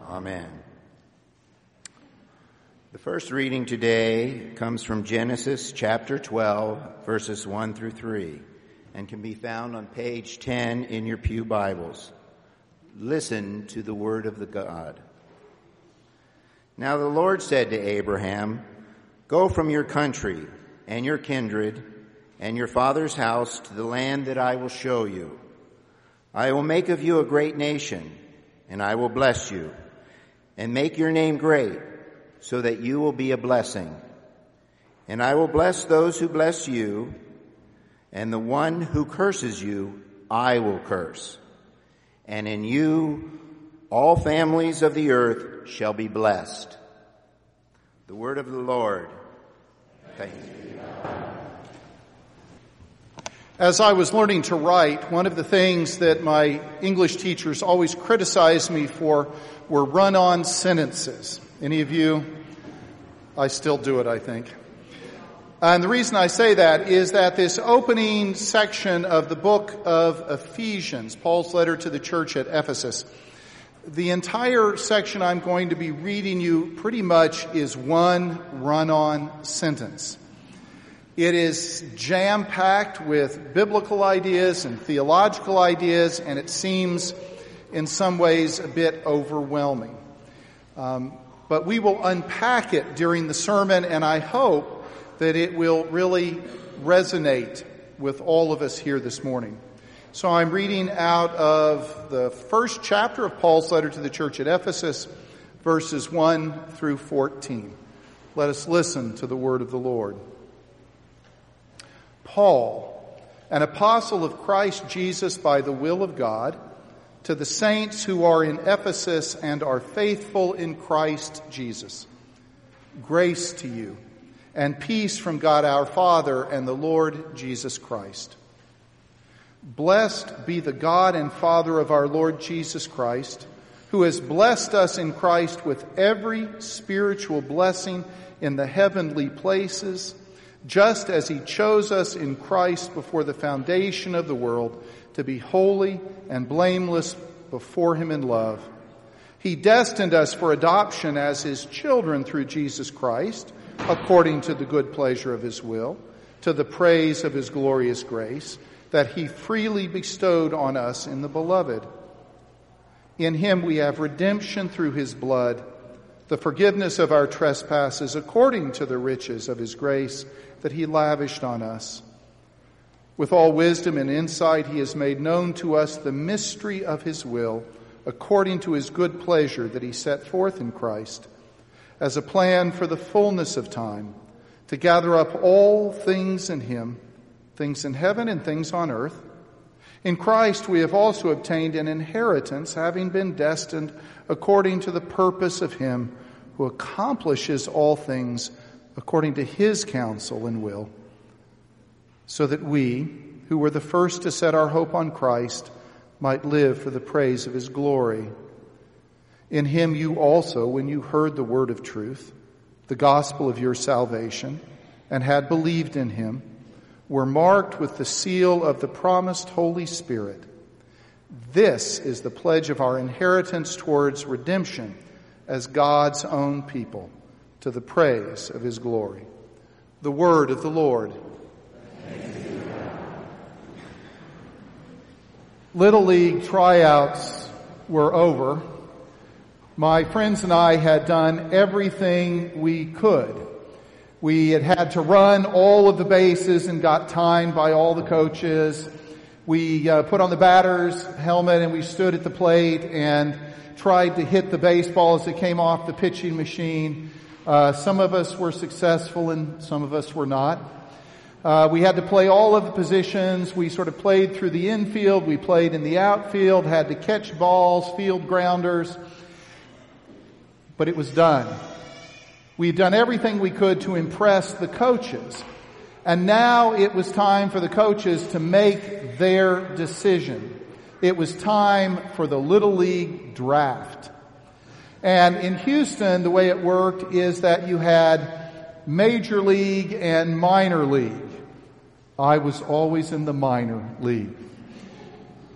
Amen. The first reading today comes from Genesis chapter 12, verses 1 through 3, and can be found on page 10 in your pew Bibles. Listen to the word of the God. Now the Lord said to Abraham, "Go from your country and your kindred and your father's house to the land that I will show you. I will make of you a great nation, and I will bless you, and make your name great, so that you will be a blessing. And I will bless those who bless you, and the one who curses you I will curse. And in you all families of the earth shall be blessed." The word of the Lord. Thank you. As I was learning to write, one of the things that my English teachers always criticized me for were run-on sentences. Any of you? I still do it, I think. And the reason I say that is that this opening section of the book of Ephesians, Paul's letter to the church at Ephesus, the entire section I'm going to be reading you pretty much is one run-on sentence. It is jam-packed with biblical ideas and theological ideas, and it seems in some ways a bit overwhelming. But we will unpack it during the sermon, and I hope that it will really resonate with all of us here this morning. So I'm reading out of the first chapter of Paul's letter to the church at Ephesus, verses 1 through 14. Let us listen to the word of the Lord. Paul, an apostle of Christ Jesus by the will of God, to the saints who are in Ephesus and are faithful in Christ Jesus. Grace to you and peace from God our Father and the Lord Jesus Christ. Blessed be the God and Father of our Lord Jesus Christ, who has blessed us in Christ with every spiritual blessing in the heavenly places, just as he chose us in Christ before the foundation of the world, to be holy and blameless before him in love. He destined us for adoption as his children through Jesus Christ, according to the good pleasure of his will, to the praise of his glorious grace, that he freely bestowed on us in the Beloved. In him we have redemption through his blood, the forgiveness of our trespasses, according to the riches of his grace that he lavished on us. With all wisdom and insight, he has made known to us the mystery of his will, according to his good pleasure that he set forth in Christ, as a plan for the fullness of time, to gather up all things in him, things in heaven and things on earth. In Christ we have also obtained an inheritance, having been destined according to the purpose of him who accomplishes all things according to his counsel and will, so that we, who were the first to set our hope on Christ, might live for the praise of his glory. In him you also, when you heard the word of truth, the gospel of your salvation, and had believed in him, were marked with the seal of the promised Holy Spirit. This is the pledge of our inheritance towards redemption as God's own people, to the praise of his glory. The word of the Lord. Little League tryouts were over. My friends and I had done everything we could. We had to run all of the bases and got timed by all the coaches. We put on the batter's helmet and we stood at the plate and tried to hit the baseball as it came off the pitching machine. Some of us were successful and some of us were not. We had to play all of the positions. We sort of played through the infield. We played in the outfield, had to catch balls, field grounders. But it was done. We'd done everything we could to impress the coaches. And now it was time for the coaches to make their decision. It was time for the Little League draft. And in Houston, the way it worked is that you had Major League and Minor League. I was always in the Minor League.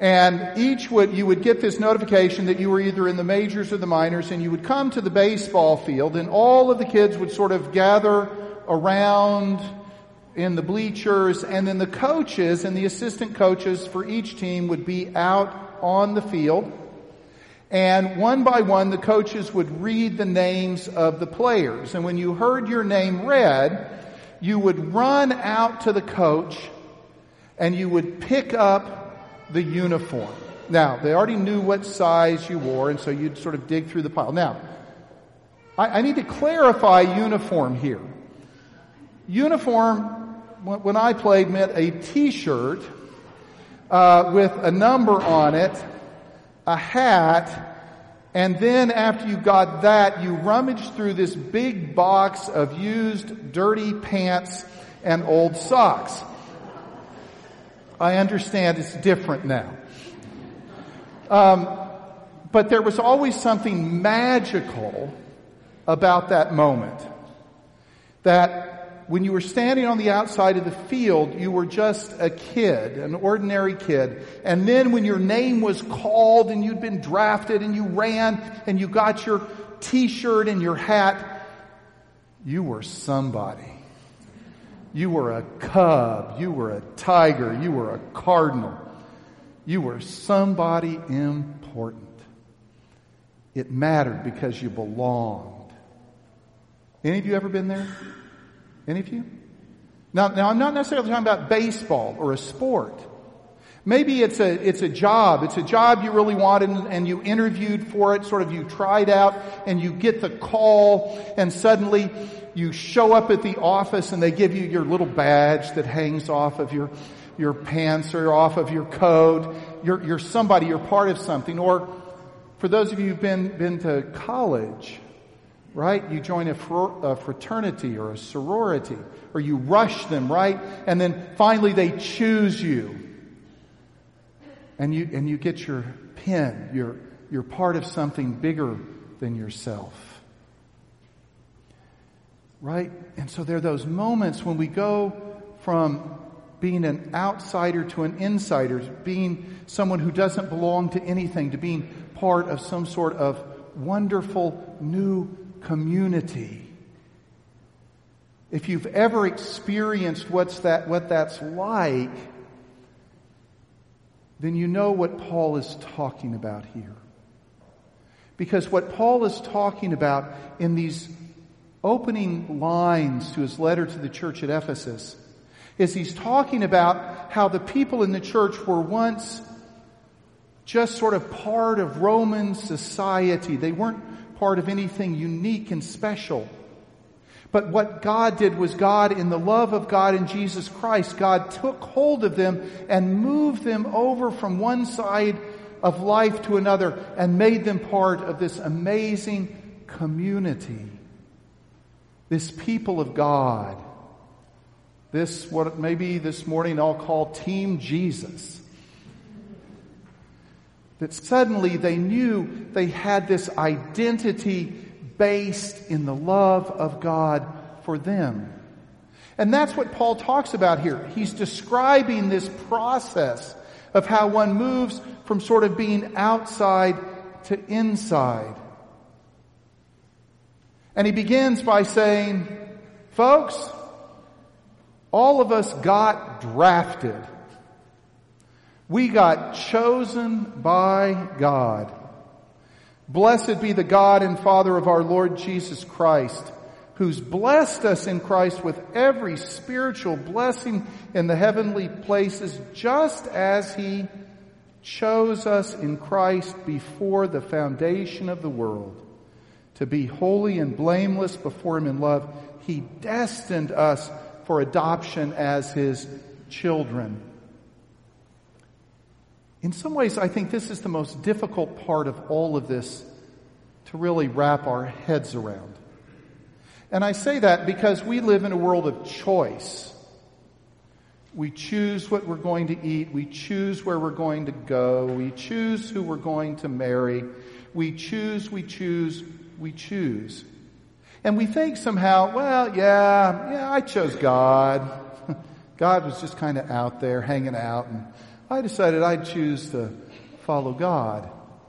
And you would get this notification that you were either in the majors or the minors, and you would come to the baseball field, and all of the kids would sort of gather around in the bleachers, and then the coaches and the assistant coaches for each team would be out on the field. And one by one, the coaches would read the names of the players. And when you heard your name read, you would run out to the coach and you would pick up the uniform. Now, they already knew what size you wore, and so you'd sort of dig through the pile. Now, I need to clarify uniform here. Uniform, when I played, meant a T-shirt with a number on it, a hat, and then after you got that, you rummaged through this big box of used dirty pants and old socks. I understand it's different now. But there was always something magical about that moment. That when you were standing on the outside of the field, you were just a kid, an ordinary kid. And then when your name was called and you'd been drafted and you ran and you got your T-shirt and your hat, you were somebody. You were a Cub. You were a Tiger. You were a Cardinal. You were somebody important. It mattered because you belonged. Any of you ever been there? Any of you? Now I'm not necessarily talking about baseball or a sport. Maybe it's a job. It's a job you really wanted and you interviewed for it, sort of you tried out and you get the call and suddenly you show up at the office and they give you your little badge that hangs off of your pants or off of your coat. You're somebody, you're part of something. Or for those of you who've been to college, right? You join a fraternity or a sorority, or you rush them, right? And then finally they choose you. And you get your pin. You're part of something bigger than yourself. Right? And so there are those moments when we go from being an outsider to an insider, being someone who doesn't belong to anything, to being part of some sort of wonderful new community. If you've ever experienced what that's like, then you know what Paul is talking about here. Because what Paul is talking about in these opening lines to his letter to the church at Ephesus is he's talking about how the people in the church were once just sort of part of Roman society. They weren't part of anything unique and special. But what God did was God, in the love of God in Jesus Christ, God took hold of them and moved them over from one side of life to another and made them part of this amazing community. This people of God. This, what maybe this morning I'll call Team Jesus. That suddenly they knew they had this identity based in the love of God for them. And that's what Paul talks about here. He's describing this process of how one moves from sort of being outside to inside. And he begins by saying, folks, all of us got drafted. We got chosen by God. Blessed be the God and Father of our Lord Jesus Christ, who's blessed us in Christ with every spiritual blessing in the heavenly places, just as He chose us in Christ before the foundation of the world. To be holy and blameless before Him in love, He destined us for adoption as His children. In some ways, I think this is the most difficult part of all of this to really wrap our heads around. And I say that because we live in a world of choice. We choose what we're going to eat. We choose where we're going to go. We choose who we're going to marry. We choose. And we think somehow, well, yeah, I chose God. God was just kind of out there hanging out, and I decided I'd choose to follow God.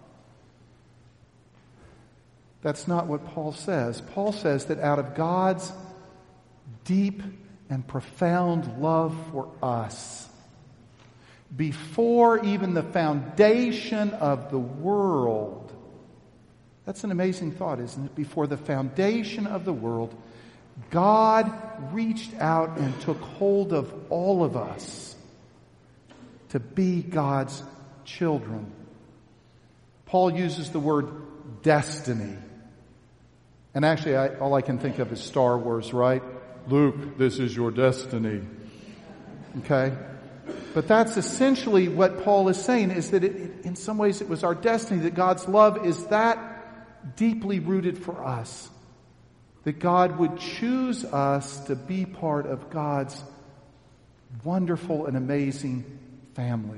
That's not what Paul says. Paul says that out of God's deep and profound love for us, before even the foundation of the world, that's an amazing thought, isn't it? Before the foundation of the world, God reached out and took hold of all of us to be God's children. Paul uses the word destiny. And actually, all I can think of is Star Wars, right? Luke, this is your destiny. Okay? But that's essentially what Paul is saying, is that in some ways it was our destiny, that God's love is that deeply rooted for us. That God would choose us to be part of God's wonderful and amazing family.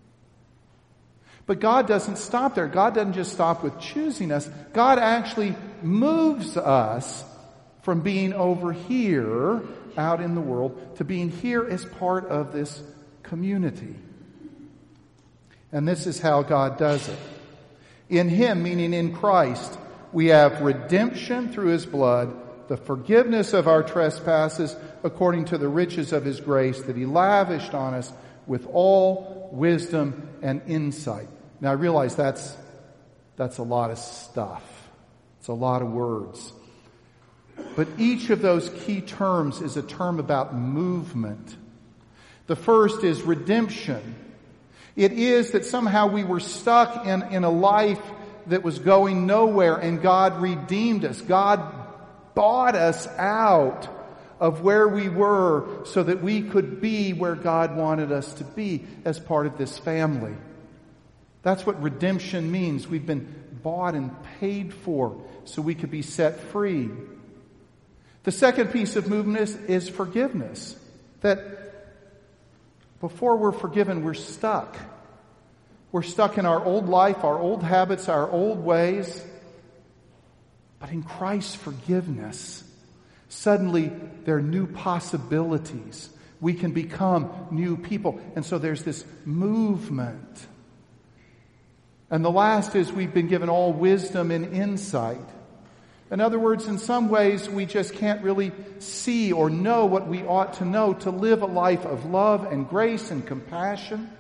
But God doesn't stop there. God doesn't just stop with choosing us. God actually moves us from being over here out in the world to being here as part of this community. And this is how God does it. In Him, meaning in Christ, we have redemption through His blood, the forgiveness of our trespasses according to the riches of His grace that He lavished on us with all wisdom and insight. Now I realize that's a lot of stuff. It's a lot of words. But each of those key terms is a term about movement. The first is redemption. It is that somehow we were stuck in a life that was going nowhere, and God redeemed us. God bought us out of where we were so that we could be where God wanted us to be as part of this family. That's what redemption means. We've been bought and paid for so we could be set free. The second piece of movement is forgiveness. That before we're forgiven, we're stuck. We're stuck in our old life, our old habits, our old ways. But in Christ's forgiveness, suddenly there are new possibilities. We can become new people. And so there's this movement. And the last is we've been given all wisdom and insight. In other words, in some ways, we just can't really see or know what we ought to know to live a life of love and grace and compassion.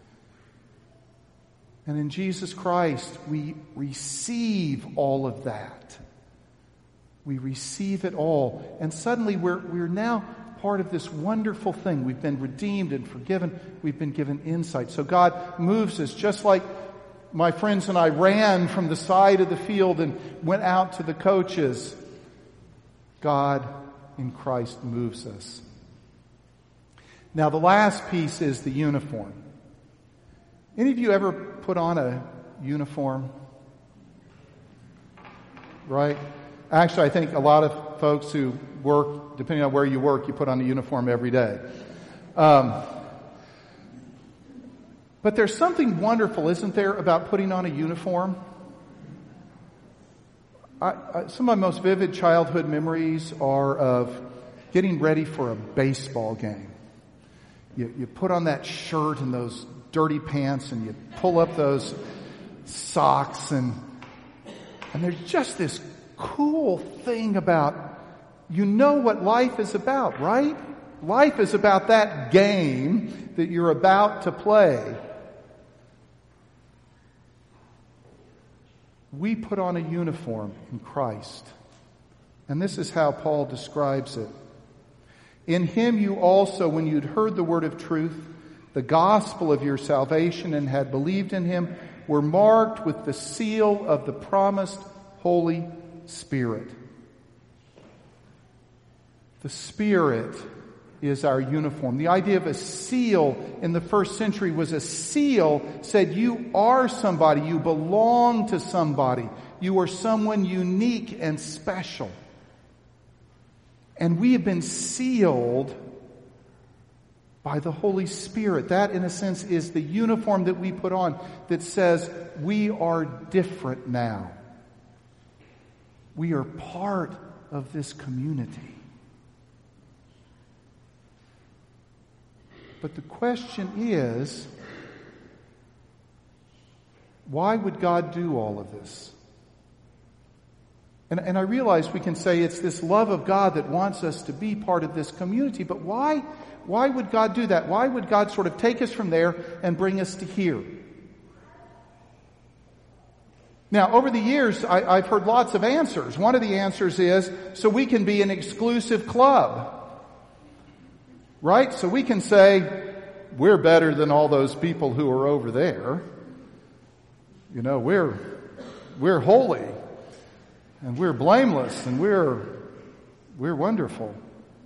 And in Jesus Christ, we receive all of that. We receive it all. And suddenly we're now part of this wonderful thing. We've been redeemed and forgiven. We've been given insight. So God moves us just like my friends and I ran from the side of the field and went out to the coaches. God in Christ moves us. Now the last piece is the uniform. Any of you ever put on a uniform? Right? Actually, I think a lot of folks who work, depending on where you work, you put on a uniform every day. But there's something wonderful, isn't there, about putting on a uniform? Some of my most vivid childhood memories are of getting ready for a baseball game. You put on that shirt and those dirty pants and you pull up those socks and there's just this cool thing about, you know what life is about, right? Life is about that game that you're about to play. We put on a uniform in Christ. And this is how Paul describes it. In Him you also, when you'd heard the word of truth, the gospel of your salvation, and had believed in Him, were marked with the seal of the promised Holy Spirit. The Spirit is our uniform. The idea of a seal in the first century was a seal said you are somebody, you belong to somebody, you are someone unique and special. And we have been sealed by the Holy Spirit. That, in a sense, is the uniform that we put on that says we are different now. We are part of this community. But the question is, Why would God do all of this? And I realize we can say it's this love of God that wants us to be part of this community, but why would God do that? Why would God sort of take us from there and bring us to here? Now, over the years, I've heard lots of answers. One of the answers is, so we can be an exclusive club. Right? So we can say, we're better than all those people who are over there. You know, we're holy. And we're blameless, and we're wonderful.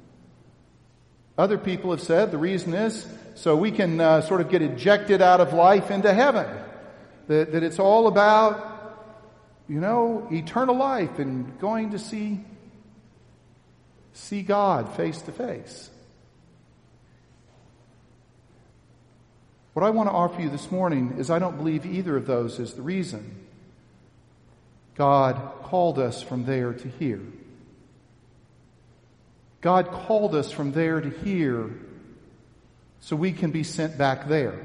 Other people have said the reason is so we can sort of get ejected out of life into heaven. That it's all about, you know, eternal life and going to see God face to face. What I want to offer you this morning is I don't believe either of those is the reason God called us from there to here. God called us from there to here so we can be sent back there.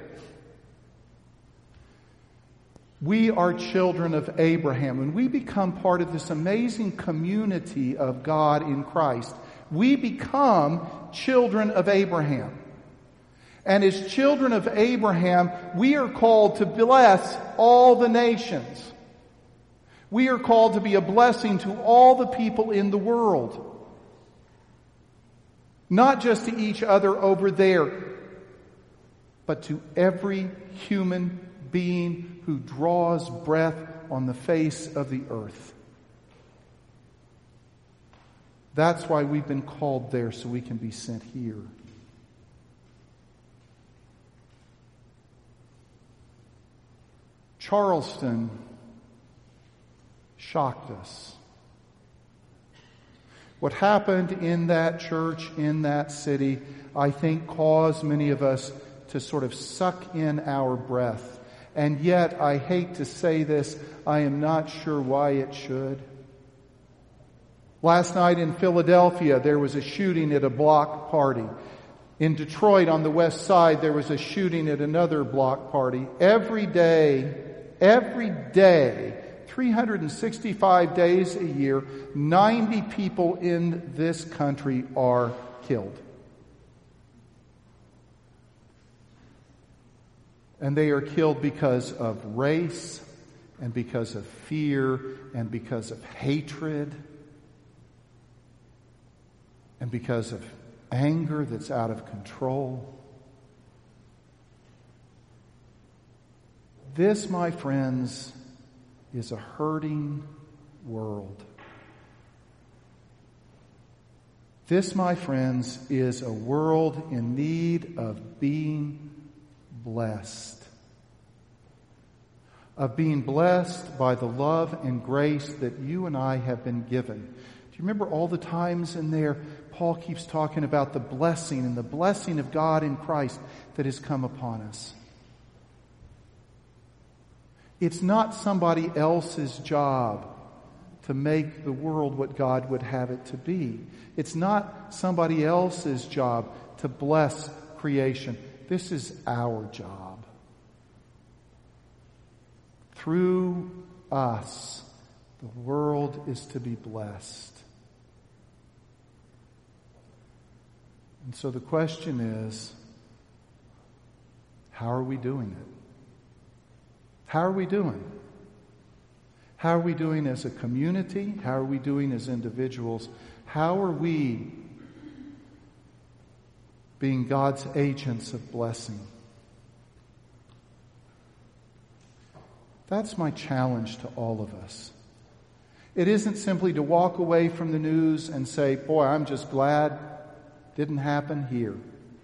We are children of Abraham. When we become part of this amazing community of God in Christ, we become children of Abraham. And as children of Abraham, we are called to bless all the nations. We are called to be a blessing to all the people in the world. Not just to each other over there, but to every human being who draws breath on the face of the earth. That's why we've been called there, so we can be sent here. Charleston shocked us. What happened in that church, in that city, I think caused many of us to sort of suck in our breath. And yet, I hate to say this, I am not sure why it should. Last night in Philadelphia, there was a shooting at a block party. In Detroit, on the west side, there was a shooting at another block party. Every day, 365 days a year, 90 people in this country are killed. And they are killed because of race, and because of fear, and because of hatred, and because of anger that's out of control. This, my friends, is a hurting world. This, my friends, is a world in need of being blessed. Of being blessed by the love and grace that you and I have been given. Do you remember all the times in there Paul keeps talking about the blessing and the blessing of God in Christ that has come upon us? It's not somebody else's job to make the world what God would have it to be. It's not somebody else's job to bless creation. This is our job. Through us, the world is to be blessed. And so the question is, how are we doing it? How are we doing? How are we doing as a community? How are we doing as individuals? How are we being God's agents of blessing? That's my challenge to all of us. It isn't simply to walk away from the news and say, boy, I'm just glad it didn't happen here.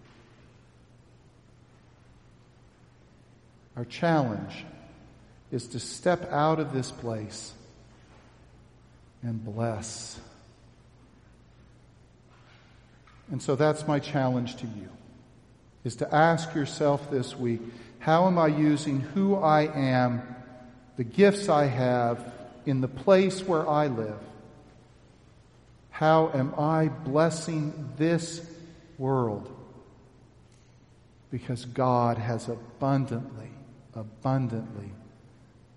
Our challenge is to step out of this place and bless. And so that's my challenge to you, is to ask yourself this week, how am I using who I am, the gifts I have, in the place where I live? How am I blessing this world? Because God has abundantly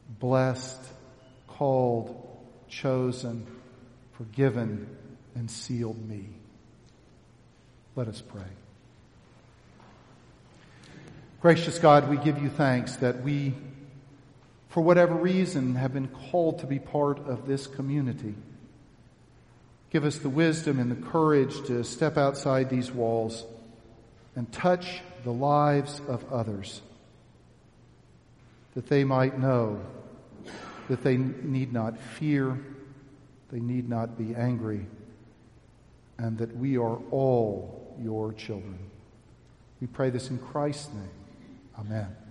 blessed, called, chosen, forgiven, and sealed me. Let us pray. Gracious God, we give you thanks that we, for whatever reason, have been called to be part of this community. Give us the wisdom and the courage to step outside these walls and touch the lives of others, that they might know that they need not fear, they need not be angry, and that we are all your children. We pray this in Christ's name. Amen.